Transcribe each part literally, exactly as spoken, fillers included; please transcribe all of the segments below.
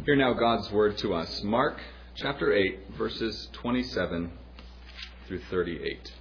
Hear now God's word to us. Mark chapter eight, verses twenty-seven through thirty-eight.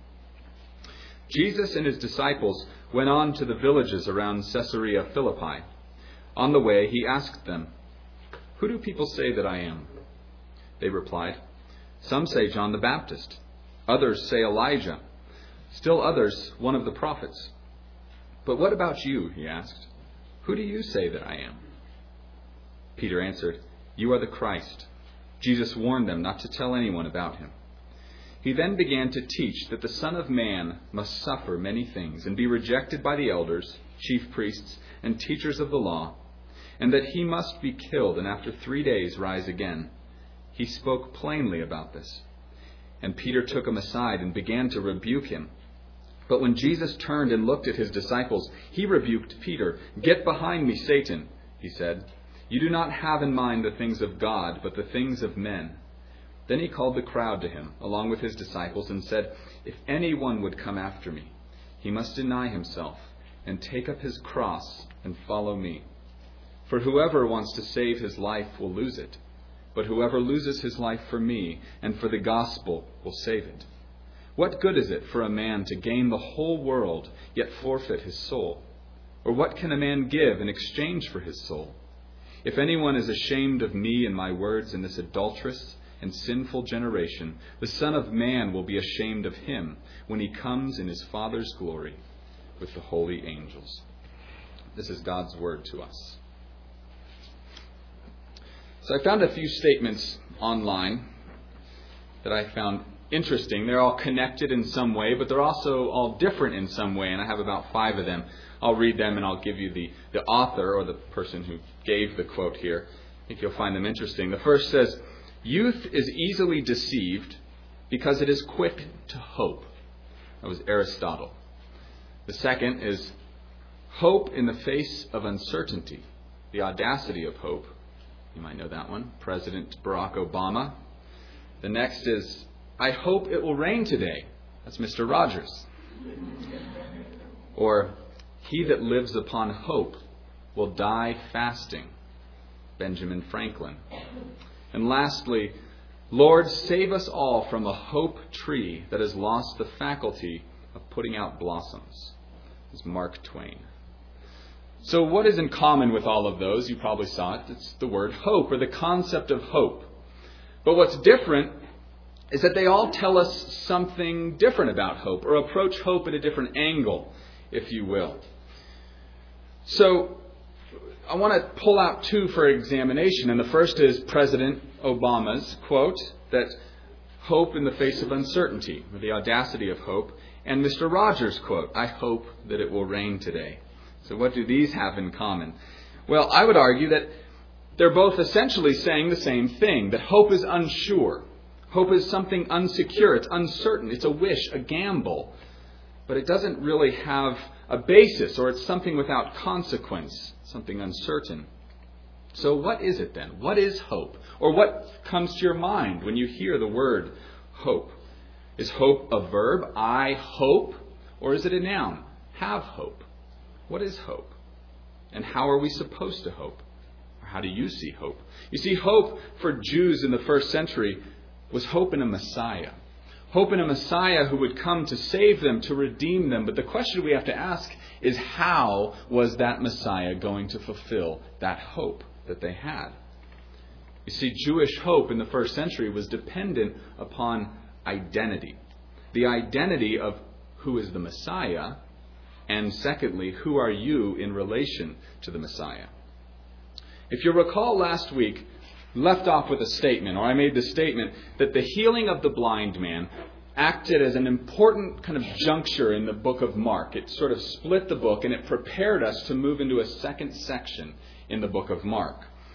Jesus and his disciples went on to the villages around Caesarea Philippi. On the way, he asked them, "Who do people say that I am?" They replied, "Some say John the Baptist. Others say Elijah. Still others, one of the prophets." "But what about you?" he asked. "Who do you say that I am?" Peter answered, "You are the Christ." Jesus warned them not to tell anyone about him. He then began to teach that the Son of Man must suffer many things and be rejected by the elders, chief priests, and teachers of the law, and that he must be killed and after three days rise again. He spoke plainly about this. And Peter took him aside and began to rebuke him. But when Jesus turned and looked at his disciples, he rebuked Peter. "Get behind me, Satan," he said. "You do not have in mind the things of God, but the things of men." Then he called the crowd to him, along with his disciples, and said, "If anyone would come after me, he must deny himself and take up his cross and follow me. For whoever wants to save his life will lose it, but whoever loses his life for me and for the gospel will save it. What good is it for a man to gain the whole world, yet forfeit his soul? Or what can a man give in exchange for his soul? If anyone is ashamed of me and my words in this adulterous and sinful generation, the Son of Man will be ashamed of him when he comes in his Father's glory with the holy angels." This is God's word to us. So I found a few statements online that I found interesting. They're all connected in some way, but they're also all different in some way, and I have about five of them. I'll read them and I'll give you the, the author or the person who gave the quote here. I think you'll find them interesting. The first says, "Youth is easily deceived because it is quick to hope." That was Aristotle. The second is, "Hope in the face of uncertainty. The audacity of hope." You might know that one. President Barack Obama. The next is, "I hope it will rain today." That's Mister Rogers. Or, "He that lives upon hope will die fasting." Benjamin Franklin. And lastly, "Lord, save us all from a hope tree that has lost the faculty of putting out blossoms." It's Mark Twain. So what is in common with all of those? You probably saw it. It's the word hope, or the concept of hope. But what's different is that they all tell us something different about hope, or approach hope at a different angle, if you will. So I want to pull out two for examination. And the first is President Obama's quote, that hope in the face of uncertainty, or the audacity of hope, and Mister Rogers' quote, "I hope that it will rain today." So what do these have in common? Well, I would argue that they're both essentially saying the same thing, that hope is unsure. Hope is something unsecure. It's uncertain. It's a wish, a gamble. But it doesn't really have a basis, or it's something without consequence, something uncertain. So what is it then? What is hope? Or what comes to your mind when you hear the word hope? Is hope a verb? I hope? Or is it a noun? Have hope. What is hope? And how are we supposed to hope? Or how do you see hope? You see, hope for Jews in the first century was hope in a Messiah. Hope in a Messiah who would come to save them, to redeem them. But the question we have to ask is, how was that Messiah going to fulfill that hope that they had? You see, Jewish hope in the first century was dependent upon identity. The identity of who is the Messiah, and secondly, who are you in relation to the Messiah? If you recall last week, left off with a statement, or I made the statement that the healing of the blind man acted as an important kind of juncture in the book of Mark. It sort of split the book, and it prepared us to move into a second section in the book of Mark.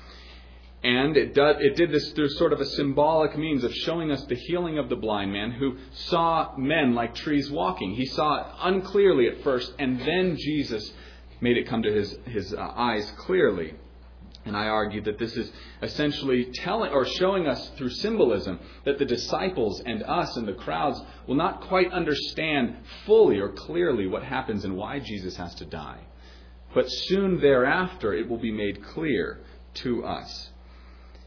And it did, it did this through sort of a symbolic means of showing us the healing of the blind man who saw men like trees walking. He saw it unclearly at first, and then Jesus made it come to his, his uh, eyes clearly. And I argued that this is essentially telling or showing us through symbolism that the disciples and us and the crowds will not quite understand fully or clearly what happens and why Jesus has to die. But soon thereafter, it will be made clear to us.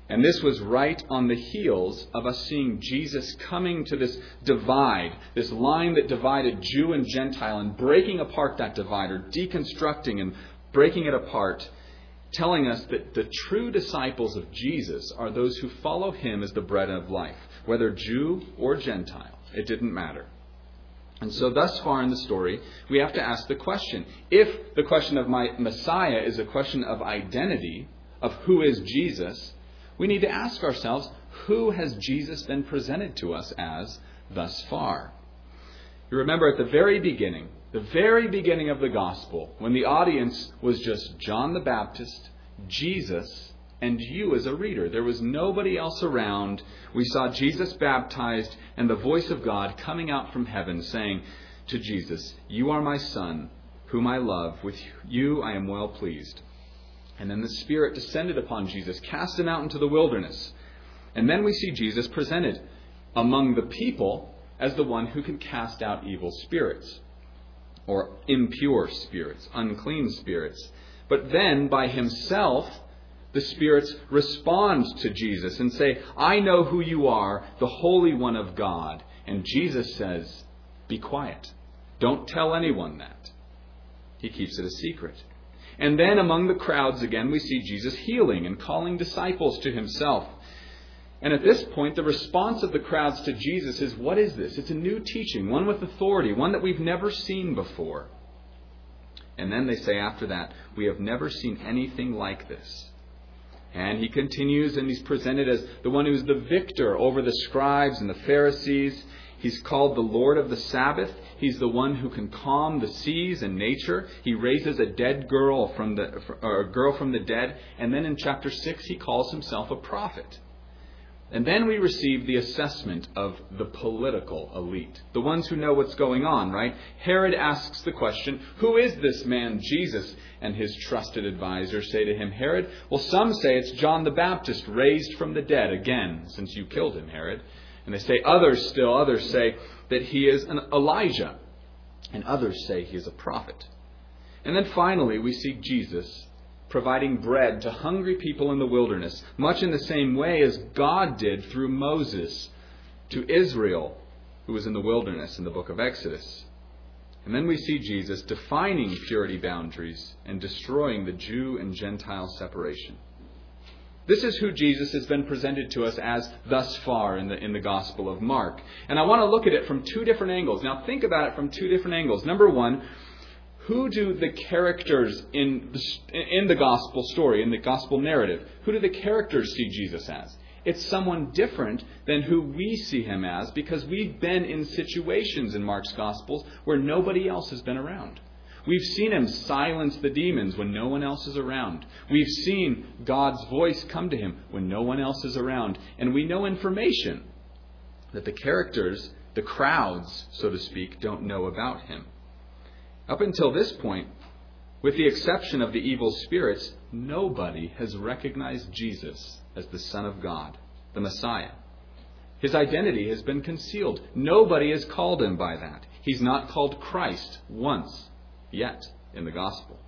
And this was right on the heels of us seeing Jesus coming to this divide, this line that divided Jew and Gentile, and breaking apart that divide, or deconstructing and breaking it apart, telling us that the true disciples of Jesus are those who follow him as the bread of life, whether Jew or Gentile. It didn't matter. And so thus far in the story, we have to ask the question, if the question of my Messiah is a question of identity, of who is Jesus, we need to ask ourselves, who has Jesus been presented to us as thus far? You remember at the very beginning, the very beginning of the gospel, when the audience was just John the Baptist, Jesus, and you as a reader. There was nobody else around. We saw Jesus baptized and the voice of God coming out from heaven saying to Jesus, "You are my Son, whom I love. With you I am well pleased." And then the Spirit descended upon Jesus, cast him out into the wilderness. And then we see Jesus presented among the people as the one who can cast out evil spirits, or impure spirits, unclean spirits. But then by himself, the spirits respond to Jesus and say, "I know who you are, the Holy One of God." And Jesus says, "Be quiet. Don't tell anyone that." He keeps it a secret. And then among the crowds again, we see Jesus healing and calling disciples to himself. And at this point, the response of the crowds to Jesus is, what is this? It's a new teaching, one with authority, one that we've never seen before. And then they say after that, "We have never seen anything like this." And he continues, and he's presented as the one who's the victor over the scribes and the Pharisees. He's called the Lord of the Sabbath. He's the one who can calm the seas and nature. He raises a dead girl from the, or a girl from the dead. And then in chapter six, he calls himself a prophet. And then we receive the assessment of the political elite, the ones who know what's going on, right? Herod asks the question, "Who is this man Jesus?" And his trusted advisors say to him, "Herod, well, some say it's John the Baptist raised from the dead again, since you killed him, Herod." And they say others still, others say that he is an Elijah. And others say he is a prophet. And then finally we see Jesus providing bread to hungry people in the wilderness, much in the same way as God did through Moses to Israel, who was in the wilderness in the book of Exodus. And then we see Jesus defining purity boundaries and destroying the Jew and Gentile separation. This is who Jesus has been presented to us as thus far in the in the Gospel of Mark. And I want to look at it from two different angles. Now think about it from two different angles. Number one, who do the characters in the, in the Gospel story, in the Gospel narrative, who do the characters see Jesus as? It's someone different than who we see him as, because we've been in situations in Mark's Gospels where nobody else has been around. We've seen him silence the demons when no one else is around. We've seen God's voice come to him when no one else is around. And we know information that the characters, the crowds, so to speak, don't know about him. Up until this point, with the exception of the evil spirits, nobody has recognized Jesus as the Son of God, the Messiah. His identity has been concealed. Nobody has called him by that. He's not called Christ once yet in the gospel.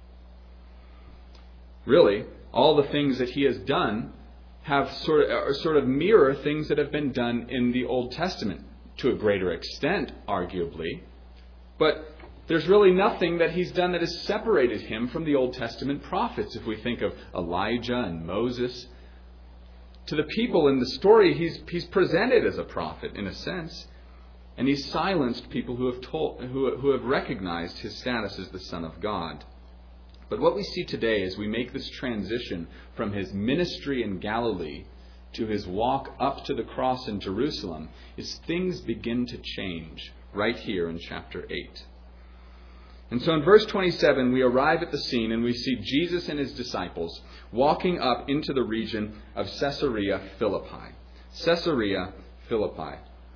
Really, all the things that he has done have sort of, sort of mirror things that have been done in the Old Testament, to a greater extent, arguably. But there's really nothing that he's done that has separated him from the Old Testament prophets. If we think of Elijah and Moses, to the people in the story, he's he's presented as a prophet in a sense. And he's silenced people who have told, who, who have recognized his status as the Son of God. But what we see today as we make this transition from his ministry in Galilee to his walk up to the cross in Jerusalem is things begin to change right here in chapter eight. And so in verse twenty-seven, we arrive at the scene and we see Jesus and his disciples walking up into the region of Caesarea Philippi. Caesarea Philippi.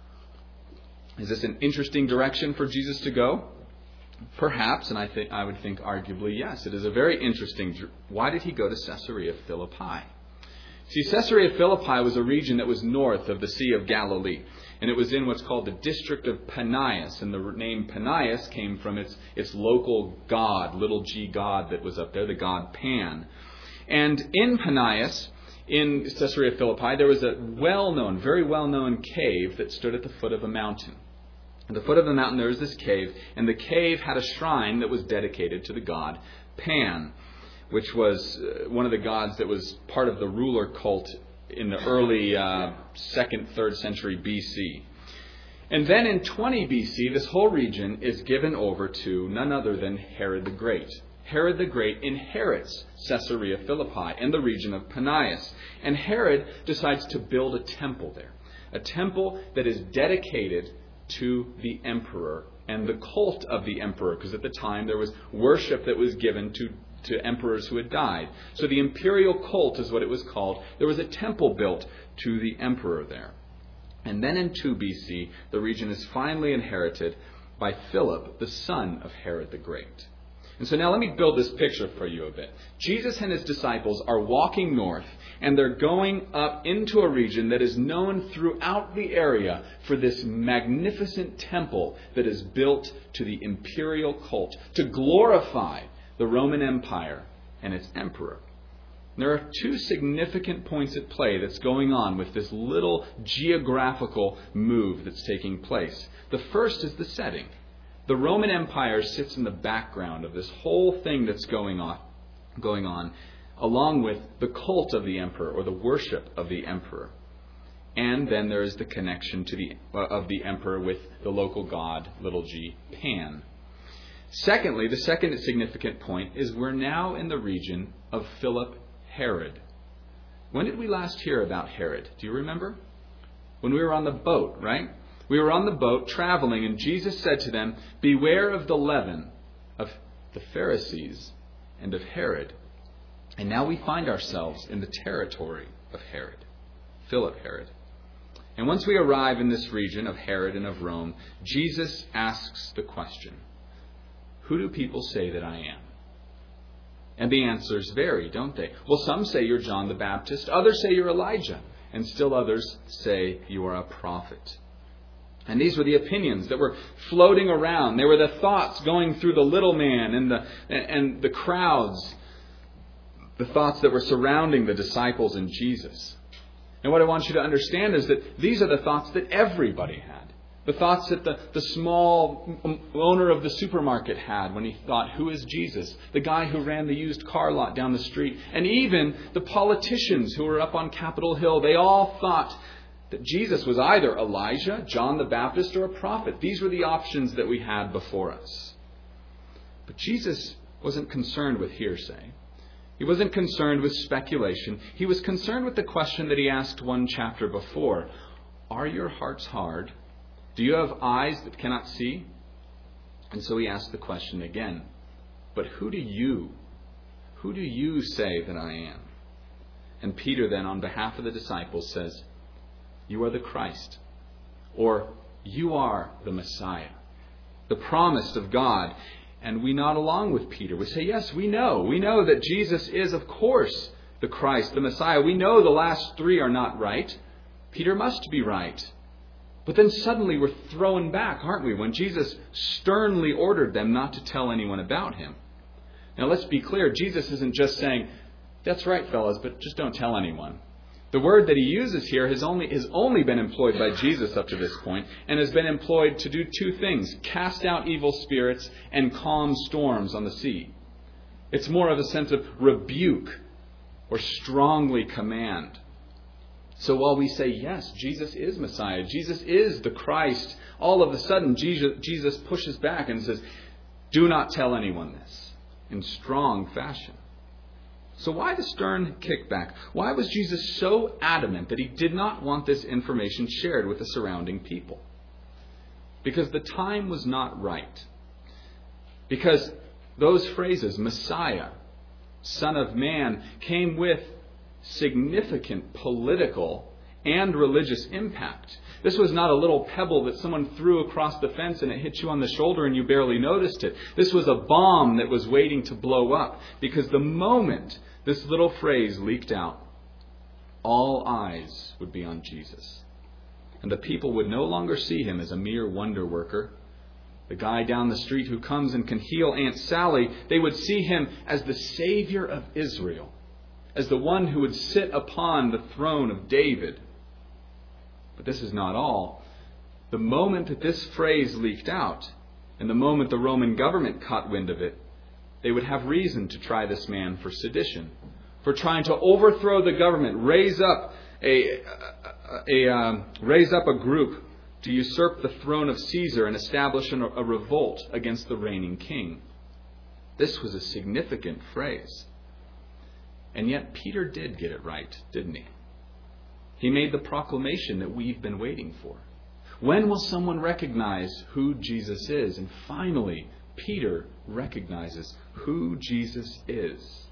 Is this an interesting direction for Jesus to go? Perhaps, and I think I would think arguably yes. It is a very interesting. Why did he go to Caesarea Philippi? See, Caesarea Philippi was a region that was north of the Sea of Galilee, and it was in what's called the district of Panias, and the name Panias came from its its local god, little g god that was up there, the god Pan. And in Panias, in Caesarea Philippi, there was a well-known, very well-known cave that stood at the foot of a mountain. At the foot of the mountain there was this cave, and the cave had a shrine that was dedicated to the god Pan, which was one of the gods that was part of the ruler cult in the early uh, second, third century B C. And then in twenty B C, this whole region is given over to none other than Herod the Great. Herod the Great inherits Caesarea Philippi and the region of Panias. And Herod decides to build a temple there. A temple that is dedicated to the emperor and the cult of the emperor. Because at the time there was worship that was given to, to emperors who had died. So the imperial cult is what it was called. There was a temple built to the emperor there. And then in two B C, the region is finally inherited by Philip, the son of Herod the Great. And so now let me build this picture for you a bit. Jesus and his disciples are walking north, and they're going up into a region that is known throughout the area for this magnificent temple that is built to the imperial cult to glorify the Roman Empire and its emperor. There are two significant points at play that's going on with this little geographical move that's taking place. The first is the setting. The Roman Empire sits in the background of this whole thing that's going on, going on, along with the cult of the emperor or the worship of the emperor. And then there is the connection to the uh, of the emperor with the local god, little g, Pan. Secondly, the second significant point is we're now in the region of Philip Herod. When did we last hear about Herod? Do you remember? When we were on the boat, right? We were on the boat traveling, and Jesus said to them, "Beware of the leaven of the Pharisees and of Herod." And now we find ourselves in the territory of Herod, Philip Herod. And once we arrive in this region of Herod and of Rome, Jesus asks the question, "Who do people say that I am?" And the answers vary, don't they? Well, some say you're John the Baptist, others say you're Elijah, and still others say you are a prophet. And these were the opinions that were floating around. They were the thoughts going through the little man and the and the crowds, the thoughts that were surrounding the disciples and Jesus. And what I want you to understand is that these are the thoughts that everybody had. The thoughts that the, the small owner of the supermarket had when he thought, who is Jesus? The guy who ran the used car lot down the street. And even the politicians who were up on Capitol Hill, they all thought that Jesus was either Elijah, John the Baptist, or a prophet. These were the options that we had before us. But Jesus wasn't concerned with hearsay. He wasn't concerned with speculation. He was concerned with the question that he asked one chapter before. Are your hearts hard? Do you have eyes that cannot see? And so he asked the question again. But who do you, who do you say that I am? And Peter then, on behalf of the disciples, says, "You are the Christ," or "You are the Messiah," the promised of God. And we nod along with Peter. We say, yes, we know. We know that Jesus is, of course, the Christ, the Messiah. We know the last three are not right. Peter must be right. But then suddenly we're thrown back, aren't we, when Jesus sternly ordered them not to tell anyone about him. Now let's be clear. Jesus isn't just saying, that's right, fellas, but just don't tell anyone. The word that he uses here has only, has only been employed by Jesus up to this point, and has been employed to do two things: cast out evil spirits and calm storms on the sea. It's more of a sense of rebuke or strongly command. So while we say, yes, Jesus is Messiah, Jesus is the Christ, all of a sudden Jesus pushes back and says, do not tell anyone this, in strong fashion. So why the stern kickback? Why was Jesus so adamant that he did not want this information shared with the surrounding people? Because the time was not right. Because those phrases, Messiah, Son of Man, came with significant political and religious impact. This was not a little pebble that someone threw across the fence and it hit you on the shoulder and you barely noticed it. This was a bomb that was waiting to blow up, because the moment this little phrase leaked out, all eyes would be on Jesus. And the people would no longer see him as a mere wonder worker, the guy down the street who comes and can heal Aunt Sally. They would see him as the Savior of Israel, as the one who would sit upon the throne of David. But this is not all. The moment that this phrase leaked out, and the moment the Roman government caught wind of it, they would have reason to try this man for sedition, for trying to overthrow the government, raise up a, a, a um, raise up a group to usurp the throne of Caesar and establish a, a revolt against the reigning king. This was a significant phrase. And yet Peter did get it right, didn't he? He made the proclamation that we've been waiting for. When will someone recognize who Jesus is? And finally, Peter recognizes who Jesus is.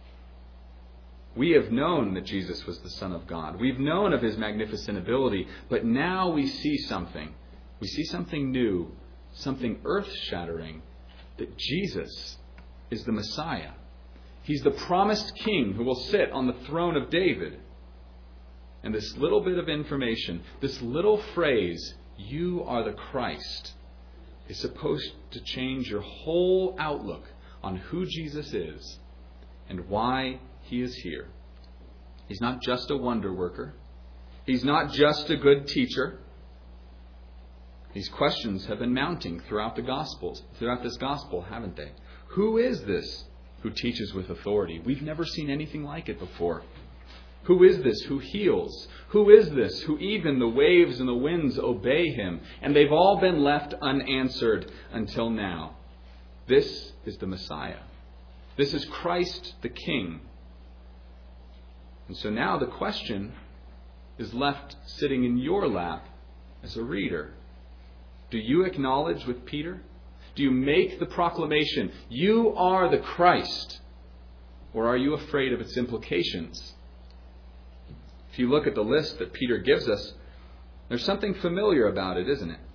We have known that Jesus was the Son of God. We've known of his magnificent ability, but now we see something. We see something new, something earth-shattering, that Jesus is the Messiah. He's the promised king who will sit on the throne of David. And this little bit of information, this little phrase, "You are the Christ," is supposed to change your whole outlook on who Jesus is and why he is here. He's not just a wonder worker. He's not just a good teacher. These questions have been mounting throughout the Gospels, throughout this Gospel, haven't they? Who is this who teaches with authority? We've never seen anything like it before. Who is this who heals? Who is this who even the waves and the winds obey him? And they've all been left unanswered until now. This is the Messiah. This is Christ the King. And so now the question is left sitting in your lap as a reader. Do you acknowledge with Peter? Do you make the proclamation, "You are the Christ"? Or are you afraid of its implications? If you look at the list that Peter gives us, there's something familiar about it, isn't it?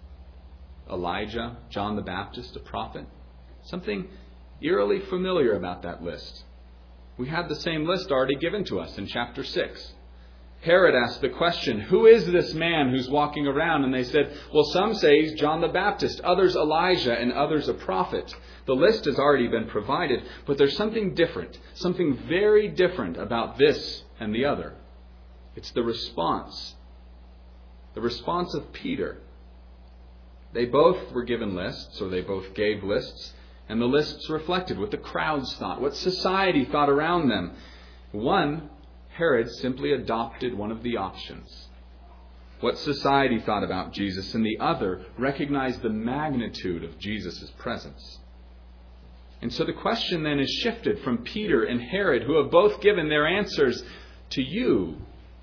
Elijah, John the Baptist, a prophet. Something eerily familiar about that list. We had the same list already given to us in chapter six. Herod asked the question, "Who is this man who's walking around?" And they said, well, some say he's John the Baptist, others Elijah, and others a prophet. The list has already been provided, but there's something different, something very different about this and the other. It's the response. The response of Peter. They both were given lists, or they both gave lists, and the lists reflected what the crowds thought, what society thought around them. One, Herod, simply adopted one of the options, what society thought about Jesus, and the other recognized the magnitude of Jesus' presence. And so the question then is shifted from Peter and Herod, who have both given their answers, to you.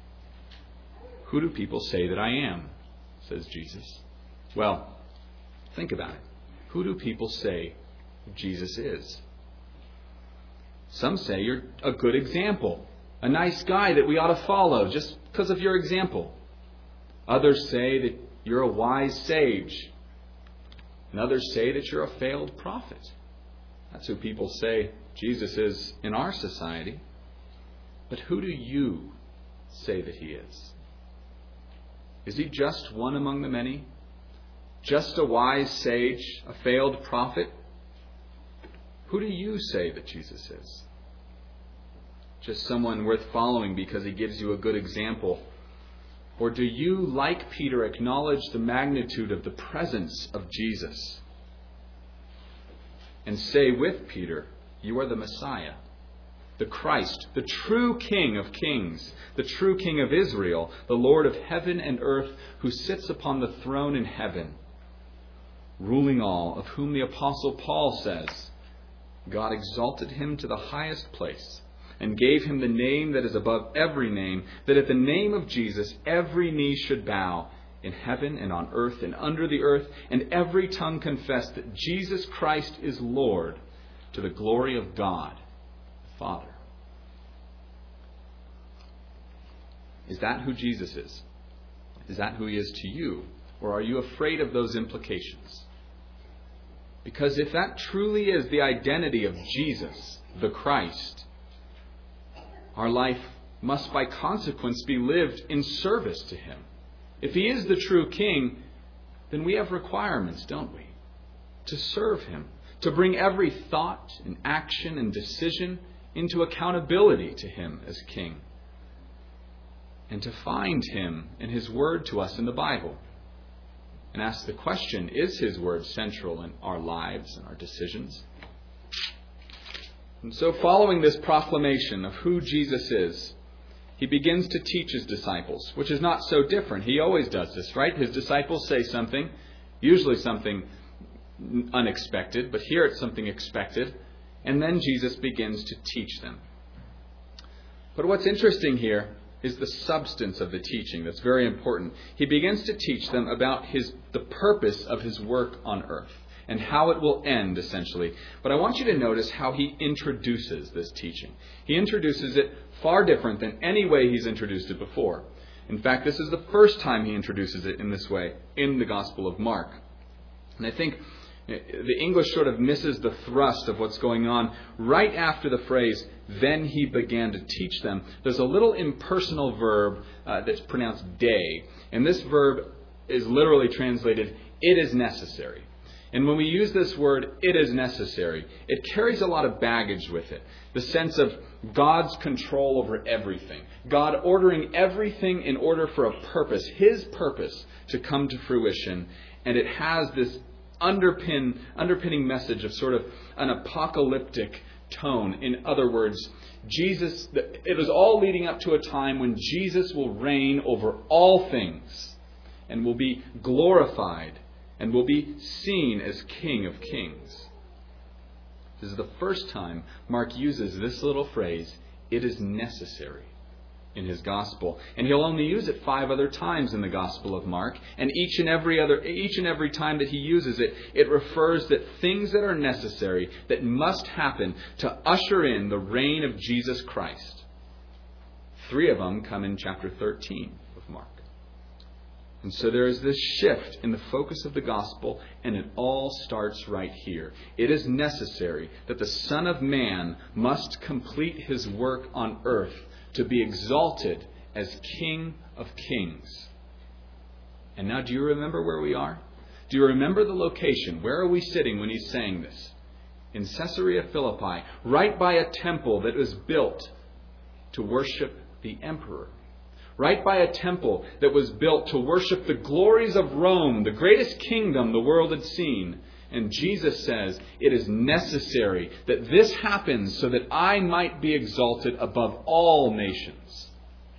Who do people say that I am? Says Jesus. Well, think about it. Who do people say Jesus is? Some say you're a good example, a nice guy that we ought to follow just because of your example. Others say that you're a wise sage. And others say that you're a failed prophet. That's who people say Jesus is in our society. But who do you say that he is? Is he just one among the many? Just a wise sage, a failed prophet? Who do you say that Jesus is? Just someone worth following because he gives you a good example? Or do you, like Peter, acknowledge the magnitude of the presence of Jesus and say with Peter, you are the Messiah, the Christ, the true King of kings, the true King of Israel, the Lord of heaven and earth, who sits upon the throne in heaven, ruling all, of whom the Apostle Paul says, God exalted him to the highest place and gave him the name that is above every name, that at the name of Jesus every knee should bow, in heaven and on earth and under the earth, and every tongue confess that Jesus Christ is Lord, to the glory of God the Father. Is that who Jesus is? Is that who he is to you? Or are you afraid of those implications? Because if that truly is the identity of Jesus, the Christ, our life must by consequence be lived in service to him. If he is the true King, then we have requirements, don't we? To serve him, to bring every thought and action and decision into accountability to Him as King, and to find Him in His Word to us in the Bible, and ask the question, is His Word central in our lives and our decisions? And so following this proclamation of who Jesus is, He begins to teach His disciples, which is not so different. He always does this, right? His disciples say something, usually something unexpected, but here it's something expected, and then Jesus begins to teach them. But what's interesting here is the substance of the teaching. That's very important. He begins to teach them about his the purpose of His work on earth and how it will end, essentially. But I want you to notice how He introduces this teaching. He introduces it far different than any way He's introduced it before. In fact, this is the first time He introduces it in this way in the Gospel of Mark. And I think the English sort of misses the thrust of what's going on. Right after the phrase, then He began to teach them, there's a little impersonal verb uh, that's pronounced day. And this verb is literally translated, it is necessary. And when we use this word, it is necessary, it carries a lot of baggage with it. The sense of God's control over everything. God ordering everything in order for a purpose, His purpose, to come to fruition. And it has this underpin, underpinning message of sort of an apocalyptic tone. In other words, Jesus, it is all leading up to a time when Jesus will reign over all things and will be glorified and will be seen as King of Kings. This is the first time Mark uses this little phrase, it is necessary, in his Gospel. And he'll only use it five other times in the Gospel of Mark. And each and every other, each and every time that he uses it, it refers that things that are necessary, that must happen to usher in the reign of Jesus Christ. Three of them come in chapter thirteen of Mark. And so there is this shift in the focus of the gospel, and it all starts right here. It is necessary that the Son of Man must complete His work on earth to be exalted as King of Kings. And now, do you remember where we are? Do you remember the location? Where are we sitting when He's saying this? In Caesarea Philippi, right by a temple that was built to worship the emperor. Right by a temple that was built to worship the glories of Rome, the greatest kingdom the world had seen. And Jesus says, it is necessary that this happens so that I might be exalted above all nations.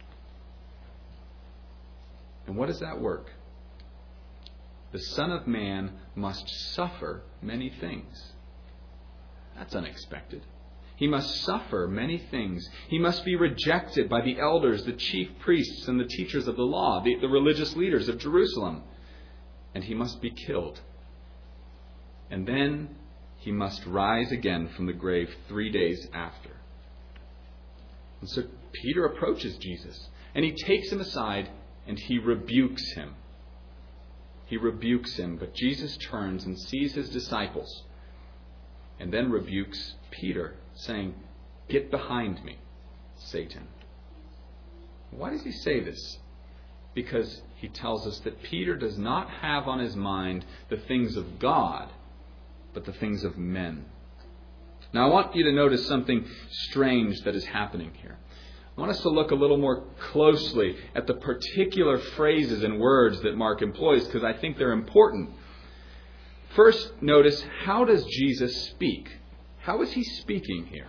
And what does that work? The Son of Man must suffer many things. That's unexpected. He must suffer many things. He must be rejected by the elders, the chief priests, and the teachers of the law, the, the religious leaders of Jerusalem. And He must be killed. And then He must rise again from the grave three days after. And so Peter approaches Jesus, and he takes him aside, and he rebukes him. He rebukes him, but Jesus turns and sees his disciples, and then rebukes Peter, saying, "Get behind me, Satan." Why does he say this? Because he tells us that Peter does not have on his mind the things of God, but the things of men. Now I want you to notice something strange that is happening here. I want us to look a little more closely at the particular phrases and words that Mark employs, because I think they're important. First, notice, how does Jesus speak? How is He speaking here?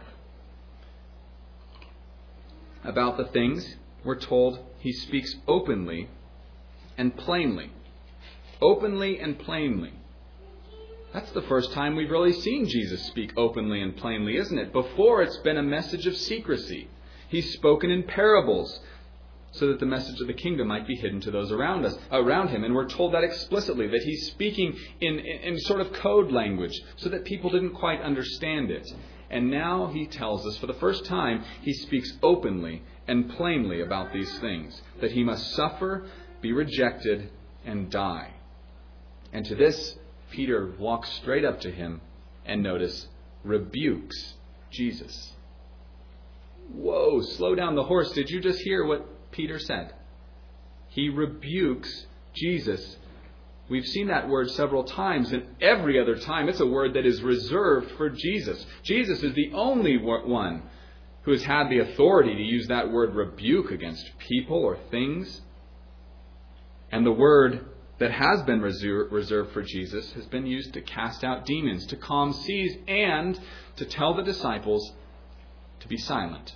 About the things, we're told He speaks openly and plainly. Openly and plainly. That's the first time we've really seen Jesus speak openly and plainly, isn't it? Before, it's been a message of secrecy. He's spoken in parables so that the message of the kingdom might be hidden to those around us, around Him. And we're told that explicitly, that He's speaking in, in, in sort of code language so that people didn't quite understand it. And now He tells us, for the first time, He speaks openly and plainly about these things. That He must suffer, be rejected, and die. And to this, Peter walks straight up to Him and, notice, rebukes Jesus. Whoa, slow down the horse. Did you just hear what Peter said? He rebukes Jesus. We've seen that word several times, and every other time it's a word that is reserved for Jesus. Jesus is the only one who has had the authority to use that word rebuke against people or things. And the word that has been reserved for Jesus has been used to cast out demons, to calm seas, and to tell the disciples to be silent.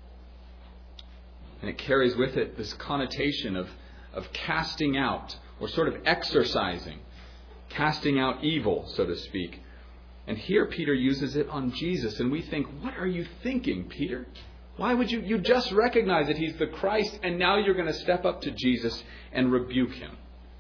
And it carries with it this connotation of, of casting out, or sort of exorcising, casting out evil, so to speak. And here Peter uses it on Jesus, and we think, what are you thinking, Peter? Why would you, you just recognize that He's the Christ, and now you're going to step up to Jesus and rebuke Him?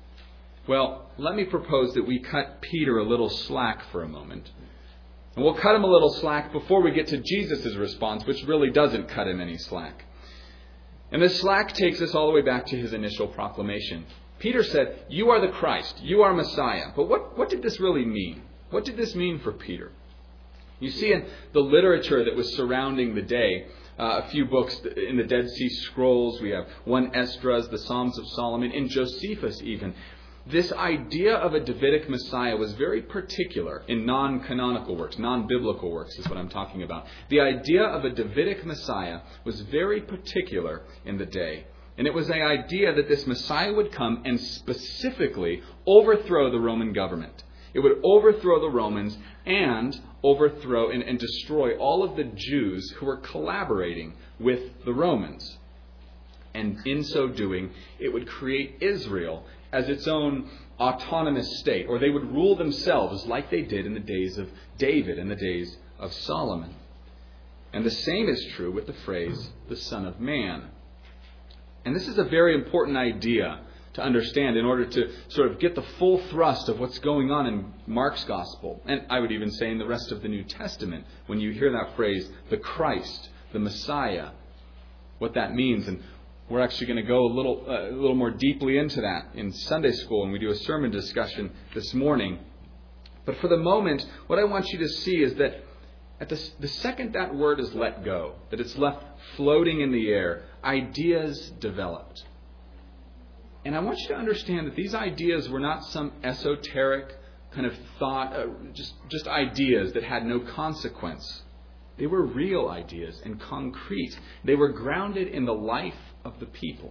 Well, let me propose that we cut Peter a little slack for a moment. And we'll cut him a little slack before we get to Jesus' response, which really doesn't cut him any slack. And this slack takes us all the way back to his initial proclamation. Peter said, "You are the Christ, you are Messiah." But what, what did this really mean? What did this mean for Peter? You see in the literature that was surrounding the day, uh, a few books in the Dead Sea Scrolls, we have one Esdras, the Psalms of Solomon, in Josephus even. This idea of a Davidic Messiah was very particular in non-canonical works, non-biblical works is what I'm talking about. The idea of a Davidic Messiah was very particular in the day. And it was the idea that this Messiah would come and specifically overthrow the Roman government. It would overthrow the Romans and overthrow and, and destroy all of the Jews who were collaborating with the Romans. And in so doing, it would create Israel as its own autonomous state, or they would rule themselves like they did in the days of David and the days of Solomon. And the same is true with the phrase, the Son of Man. And this is a very important idea to understand in order to sort of get the full thrust of what's going on in Mark's Gospel. And I would even say in the rest of the New Testament, when you hear that phrase, the Christ, the Messiah, what that means. And we're actually going to go a little, uh, a little more deeply into that in Sunday school, and we do a sermon discussion this morning. But for the moment, what I want you to see is that at the, the second that word is let go, that it's left floating in the air, ideas developed. And I want you to understand that these ideas were not some esoteric kind of thought, uh, just, just ideas that had no consequence. They were real ideas and concrete. They were grounded in the life of the people.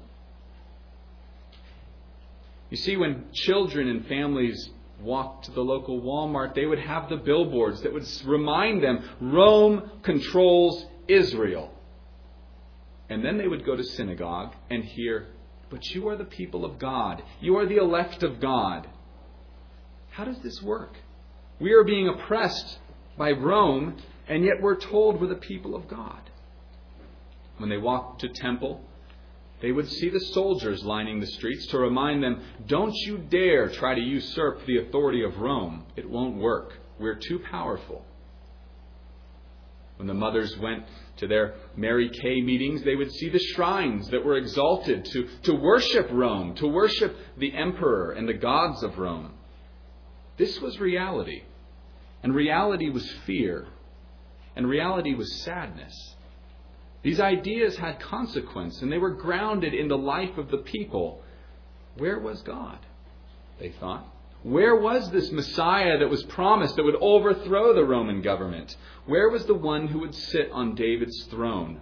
You see, when children and families walked to the local Walmart, they would have the billboards that would remind them, Rome controls Israel. And then they would go to synagogue and hear, but you are the people of God. You are the elect of God. How does this work? We are being oppressed by Rome, and yet we're told we're the people of God. When they walked to temple, they would see the soldiers lining the streets to remind them, don't you dare try to usurp the authority of Rome. It won't work. We're too powerful. When the mothers went to their Mary Kay meetings, they would see the shrines that were exalted to, to worship Rome, to worship the emperor and the gods of Rome. This was reality. And reality was fear. And reality was sadness. These ideas had consequence, and they were grounded in the life of the people. Where was God? They thought. Where was this Messiah that was promised that would overthrow the Roman government? Where was the one who would sit on David's throne?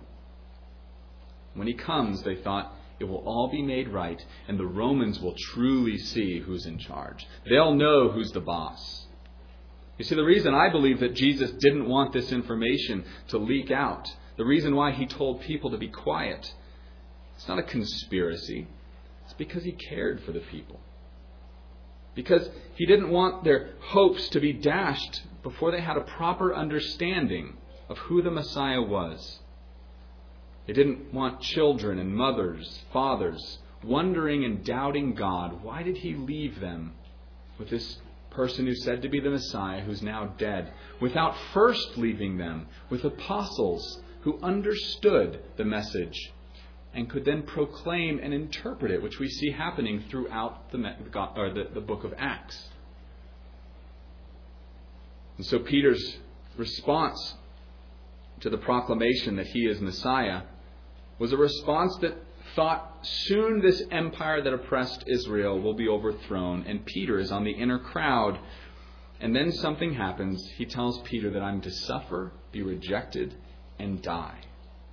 When he comes, they thought, it will all be made right, and the Romans will truly see who's in charge. They'll know who's the boss. You see, the reason I believe that Jesus didn't want this information to leak out, the reason why he told people to be quiet, it's not a conspiracy. It's because he cared for the people. Because he didn't want their hopes to be dashed before they had a proper understanding of who the Messiah was. They didn't want children and mothers, fathers, wondering and doubting God. Why did he leave them with this person who's said to be the Messiah who's now dead, without first leaving them with apostles who understood the message and could then proclaim and interpret it, which we see happening throughout the, or the, the book of Acts. And so Peter's response to the proclamation that he is Messiah was a response that thought, soon this empire that oppressed Israel will be overthrown, and Peter is on the inner crowd. And then something happens. He tells Peter that I'm to suffer, be rejected, and die.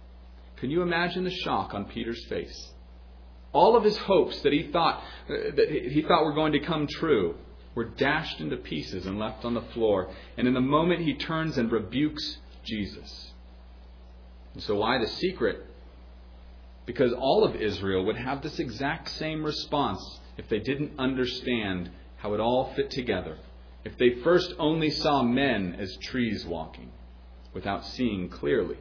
Can you imagine the shock on Peter's face? All of his hopes that he thought that he thought were going to come true were dashed into pieces and left on the floor. And in the moment he turns and rebukes Jesus. And so why the secret? Because all of Israel would have this exact same response if they didn't understand how it all fit together. If they first only saw men as trees walking without seeing clearly.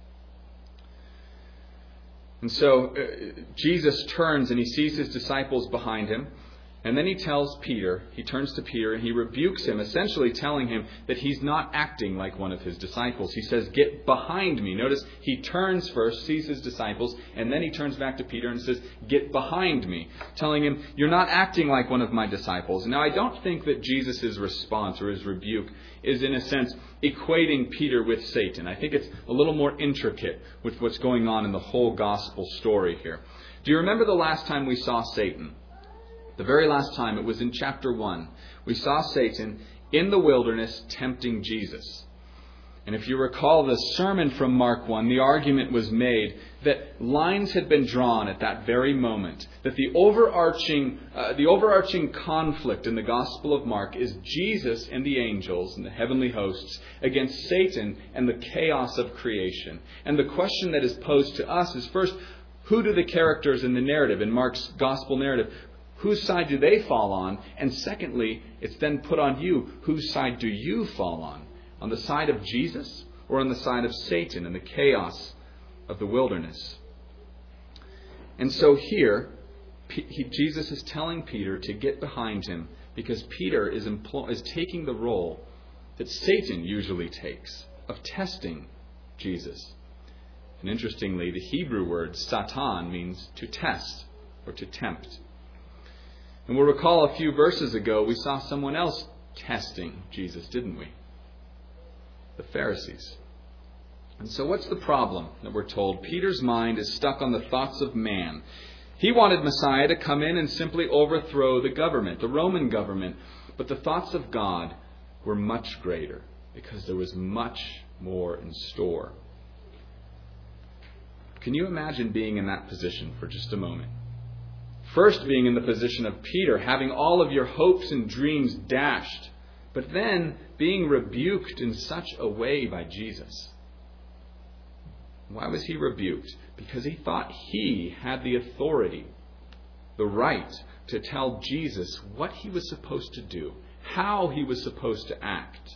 And so uh, Jesus turns and he sees his disciples behind him. And then he tells Peter, he turns to Peter and he rebukes him, essentially telling him that he's not acting like one of his disciples. He says, "Get behind me." Notice he turns first, sees his disciples, and then he turns back to Peter and says, "Get behind me," telling him, "You're not acting like one of my disciples." Now, I don't think that Jesus' response or his rebuke is, in a sense, equating Peter with Satan. I think it's a little more intricate with what's going on in the whole gospel story here. Do you remember the last time we saw Satan? The very last time, it was in chapter one. We saw Satan in the wilderness tempting Jesus. And if you recall the sermon from Mark one, the argument was made that lines had been drawn at that very moment. That the overarching, uh, the overarching conflict in the Gospel of Mark is Jesus and the angels and the heavenly hosts against Satan and the chaos of creation. And the question that is posed to us is, first, who do the characters in the narrative, in Mark's Gospel narrative, whose side do they fall on? And secondly, it's then put on you, whose side do you fall on? On the side of Jesus or on the side of Satan and the chaos of the wilderness? And so here, P- he, Jesus is telling Peter to get behind him because Peter is, empl- is taking the role that Satan usually takes of testing Jesus. And interestingly, the Hebrew word Satan means to test or to tempt. And we'll recall a few verses ago, we saw someone else testing Jesus, didn't we? The Pharisees. And so what's the problem that we're told? Peter's mind is stuck on the thoughts of man. He wanted Messiah to come in and simply overthrow the government, the Roman government. But the thoughts of God were much greater because there was much more in store. Can you imagine being in that position for just a moment? First being in the position of Peter, having all of your hopes and dreams dashed, but then being rebuked in such a way by Jesus. Why was he rebuked? Because he thought he had the authority, the right to tell Jesus what he was supposed to do, how he was supposed to act.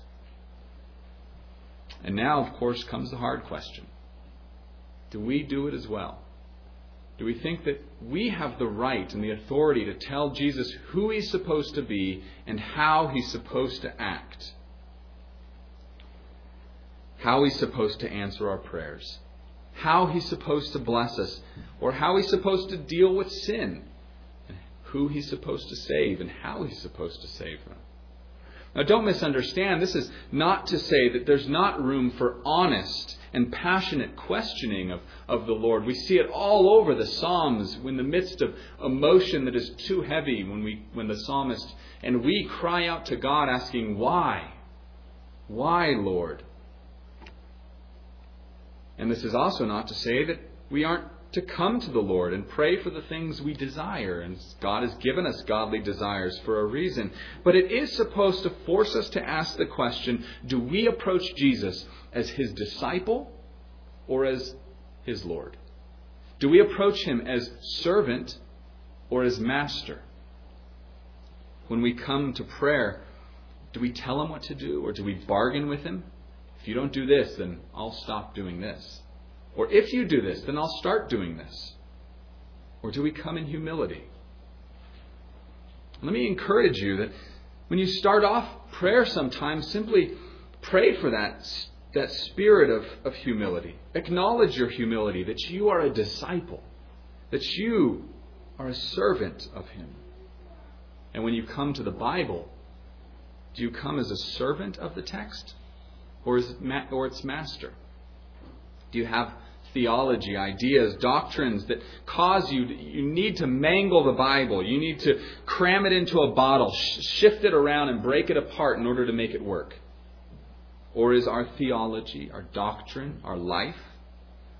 And now, of course, comes the hard question. Do we do it as well? Do we think that we have the right and the authority to tell Jesus who he's supposed to be and how he's supposed to act? How he's supposed to answer our prayers? How he's supposed to bless us? Or how he's supposed to deal with sin? And who he's supposed to save and how he's supposed to save them? Now, don't misunderstand. This is not to say that there's not room for honest and passionate questioning of, of the Lord. We see it all over the Psalms in the midst of emotion that is too heavy when we when the psalmist and we cry out to God asking, why? Why, Lord? And this is also not to say that we aren't to come to the Lord and pray for the things we desire. And God has given us godly desires for a reason. But it is supposed to force us to ask the question, do we approach Jesus as his disciple or as his Lord? Do we approach him as servant or as master? When we come to prayer, do we tell him what to do or do we bargain with him? If you don't do this, then I'll stop doing this. Or if you do this, then I'll start doing this. Or do we come in humility? Let me encourage you that when you start off prayer sometimes, simply pray for that, that spirit of, of humility. Acknowledge your humility, that you are a disciple, that you are a servant of him. And when you come to the Bible, do you come as a servant of the text or as ma- or its master? Do you have theology, ideas, doctrines that cause you, you need to mangle the Bible. You need to cram it into a bottle, sh- shift it around and break it apart in order to make it work? Or is our theology, our doctrine, our life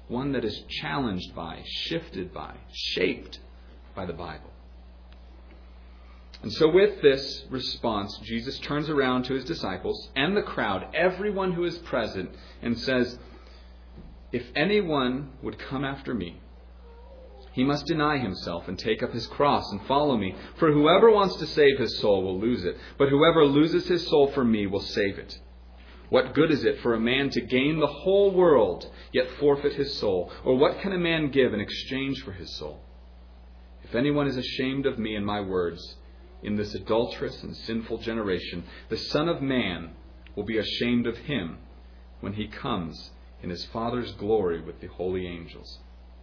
one that is challenged by, shifted by, shaped by the Bible. And so with this response, Jesus turns around to his disciples and the crowd, everyone who is present, and says, "If anyone would come after me, he must deny himself and take up his cross and follow me. For whoever wants to save his soul will lose it, but whoever loses his soul for me will save it. What good is it for a man to gain the whole world, yet forfeit his soul? Or what can a man give in exchange for his soul? If anyone is ashamed of me and my words in this adulterous and sinful generation, the Son of Man will be ashamed of him when he comes in his Father's glory with the holy angels."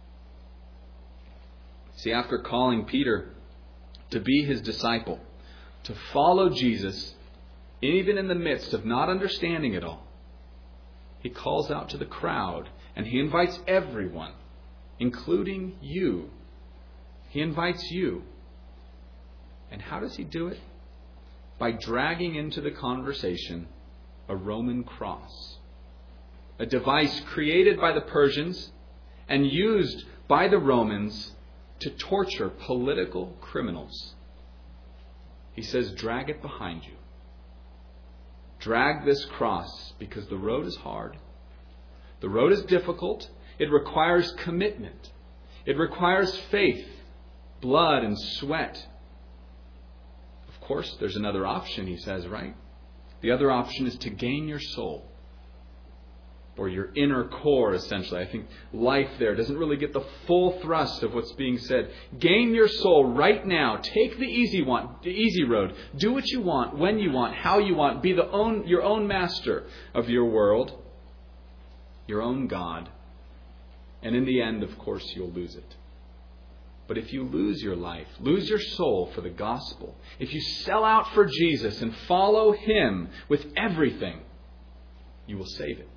See, after calling Peter to be his disciple, to follow Jesus, even in the midst of not understanding it all, he calls out to the crowd and he invites everyone, including you. He invites you. And how does he do it? By dragging into the conversation a Roman cross, a device created by the Persians and used by the Romans to torture political criminals. He says, drag it behind you. Drag this cross because the road is hard. The road is difficult. It requires commitment. It requires faith, blood, and sweat. Of course, there's another option, he says, right? The other option is to gain your soul, or your inner core, essentially. I think life there doesn't really get the full thrust of what's being said. Gain your soul right now. Take the easy one, the easy road. Do what you want, when you want, how you want. Be the own, your own master of your world, your own God. And in the end, of course, you'll lose it. But if you lose your life, lose your soul for the gospel, if you sell out for Jesus and follow him with everything, you will save it.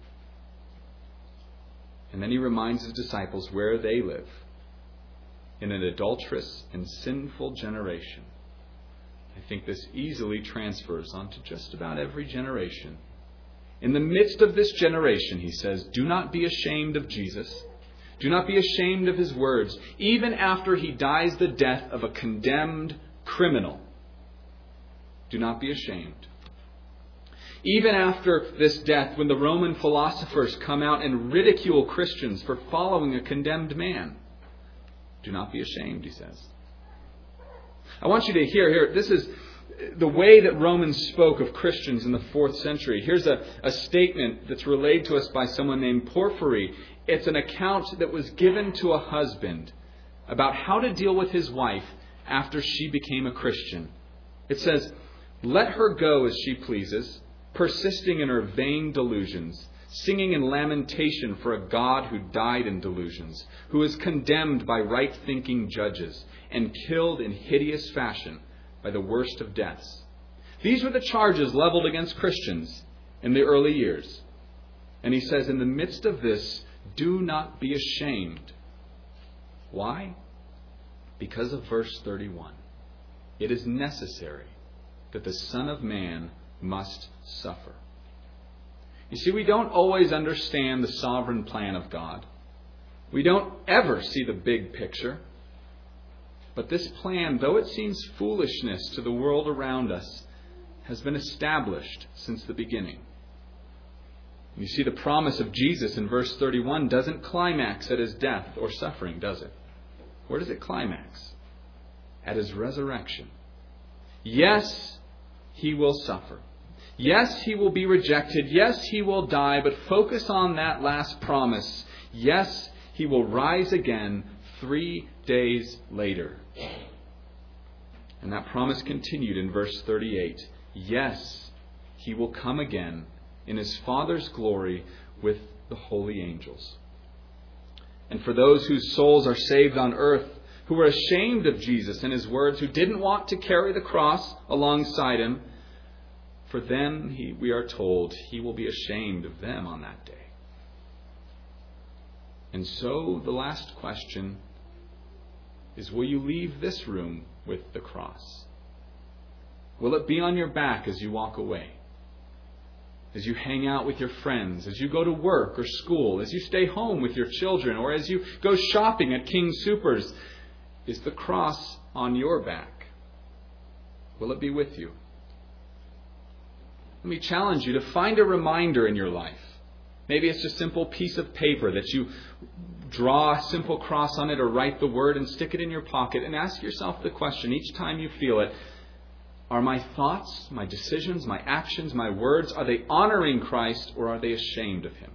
And then he reminds his disciples where they live, in an adulterous and sinful generation. I think this easily transfers onto just about every generation. In the midst of this generation, he says, do not be ashamed of Jesus. Do not be ashamed of his words, even after he dies the death of a condemned criminal. Do not be ashamed. Even after this death, when the Roman philosophers come out and ridicule Christians for following a condemned man, do not be ashamed, he says. I want you to hear here, this is the way that Romans spoke of Christians in the fourth century. Here's a, a statement that's relayed to us by someone named Porphyry. It's an account that was given to a husband about how to deal with his wife after she became a Christian. It says, "Let her go as she pleases, persisting in her vain delusions, singing in lamentation for a God who died in delusions, who is condemned by right-thinking judges, and killed in hideous fashion by the worst of deaths." These were the charges leveled against Christians in the early years. And he says, in the midst of this, do not be ashamed. Why? Because of verse thirty-one. It is necessary that the Son of Man must suffer. You see, we don't always understand the sovereign plan of God. We don't ever see the big picture. But this plan, though it seems foolishness to the world around us, has been established since the beginning. You see, the promise of Jesus in verse thirty-one doesn't climax at his death or suffering, does it? Where does it climax? At his resurrection. Yes, he will suffer. Yes, he will be rejected. Yes, he will die. But focus on that last promise. Yes, he will rise again three days later. And that promise continued in verse thirty-eight. Yes, he will come again in his Father's glory with the holy angels. And for those whose souls are saved on earth, who were ashamed of Jesus and his words, who didn't want to carry the cross alongside him, for them, he, we are told, he will be ashamed of them on that day. And so the last question is, will you leave this room with the cross? Will it be on your back as you walk away? as you hang out with your friends, as you go to work or school, as you stay home with your children, or as you go shopping at King Soopers, is the cross on your back? Will it be with you? Let me challenge you to find a reminder in your life. Maybe it's just a simple piece of paper that you draw a simple cross on it or write the word and stick it in your pocket and ask yourself the question each time you feel it, are my thoughts, my decisions, my actions, my words, are they honoring Christ or are they ashamed of Him?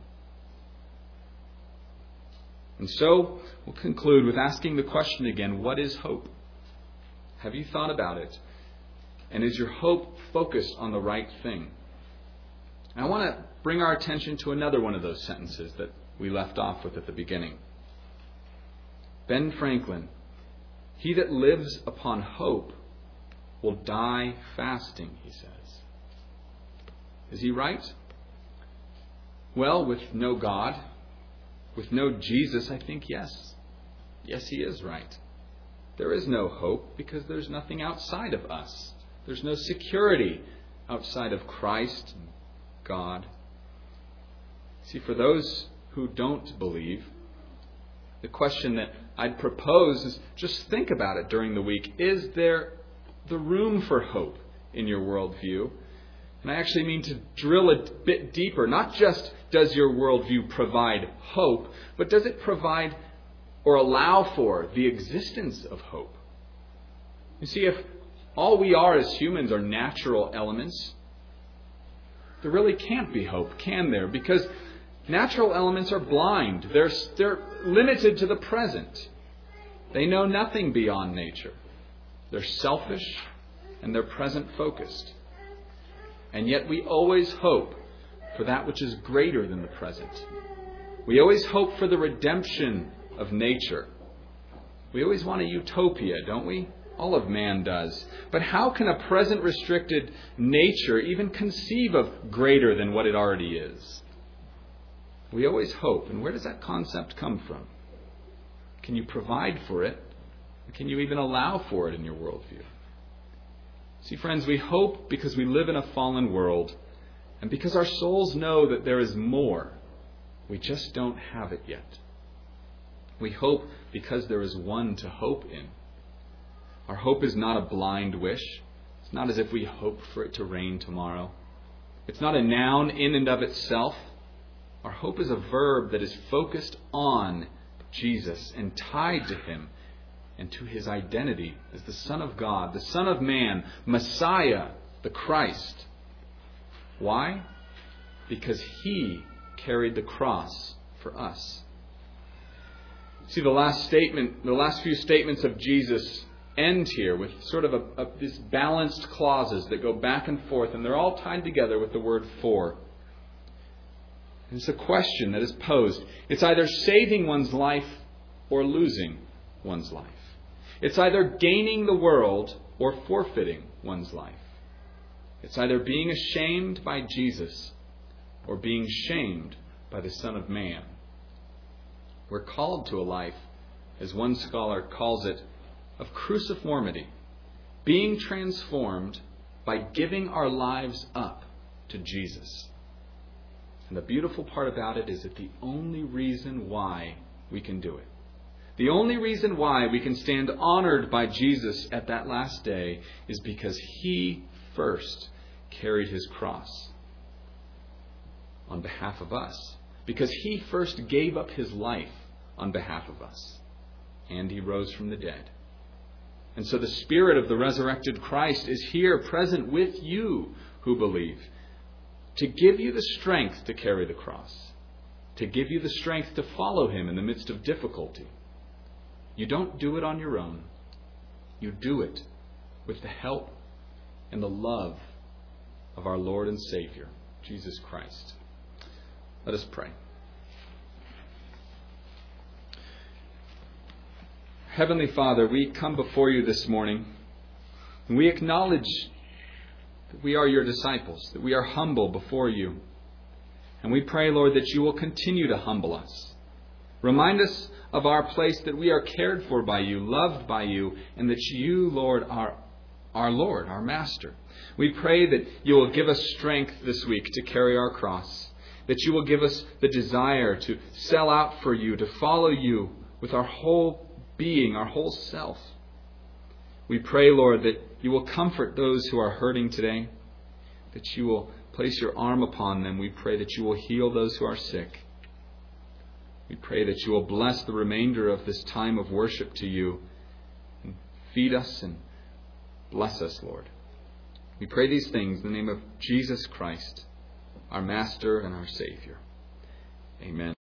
And so we'll conclude with asking the question again, what is hope? Have you thought about it? And is your hope focused on the right thing? And I want to bring our attention to another one of those sentences that we left off with at the beginning. Ben Franklin, he that lives upon hope will die fasting, he says. Is he right? Well, with no God, with no Jesus, I think yes. Yes, he is right. There is no hope because there's nothing outside of us. There's no security outside of Christ and God. See, for those who don't believe, the question that I'd propose is just think about it during the week. Is there the room for hope in your worldview? And I actually mean to drill a bit deeper. Not just does your worldview provide hope, but does it provide or allow for the existence of hope? You see, if all we are as humans are natural elements, there really can't be hope, can there? Because natural elements are blind. They're, they're limited to the present. They know nothing beyond nature. They're selfish and they're present focused. And yet we always hope for that which is greater than the present. We always hope for the redemption of nature. We always want a utopia, don't we? All of man does. But how can a present restricted nature even conceive of greater than what it already is? We always hope. And where does that concept come from? Can you provide for it? Or can you even allow for it in your worldview? See, friends, we hope because we live in a fallen world and because our souls know that there is more. We just don't have it yet. We hope because there is one to hope in. Our hope is not a blind wish. It's not as if we hope for it to rain tomorrow. It's not a noun in and of itself. Our hope is a verb that is focused on Jesus and tied to Him and to His identity as the Son of God, the Son of Man, Messiah, the Christ. Why? Because He carried the cross for us. See, the last statement, the last few statements of Jesus end here with sort of a, a, these balanced clauses that go back and forth, and they're all tied together with the word for. And it's a question that is posed. It's either saving one's life or losing one's life. It's either gaining the world or forfeiting one's life. It's either being ashamed by Jesus or being shamed by the Son of Man. We're called to a life, as one scholar calls it, of cruciformity, being transformed by giving our lives up to Jesus. And the beautiful part about it is that the only reason why we can do it, the only reason why we can stand honored by Jesus at that last day is because He first carried His cross on behalf of us. Because He first gave up His life on behalf of us. And He rose from the dead. And so the Spirit of the resurrected Christ is here present with you who believe to give you the strength to carry the cross, to give you the strength to follow Him in the midst of difficulty. You don't do it on your own. You do it with the help and the love of our Lord and Savior, Jesus Christ. Let us pray. Heavenly Father, we come before you this morning and we acknowledge that we are your disciples, that we are humble before you. And we pray, Lord, that you will continue to humble us. Remind us of our place, that we are cared for by you, loved by you, and that you, Lord, are our Lord, our Master. We pray that you will give us strength this week to carry our cross, that you will give us the desire to sell out for you, to follow you with our whole being, our whole self. We pray, Lord, that you will comfort those who are hurting today, that you will place your arm upon them. We pray that you will heal those who are sick. We pray that you will bless the remainder of this time of worship to you and feed us and bless us, Lord. We pray these things in the name of Jesus Christ, our Master and our Savior. Amen.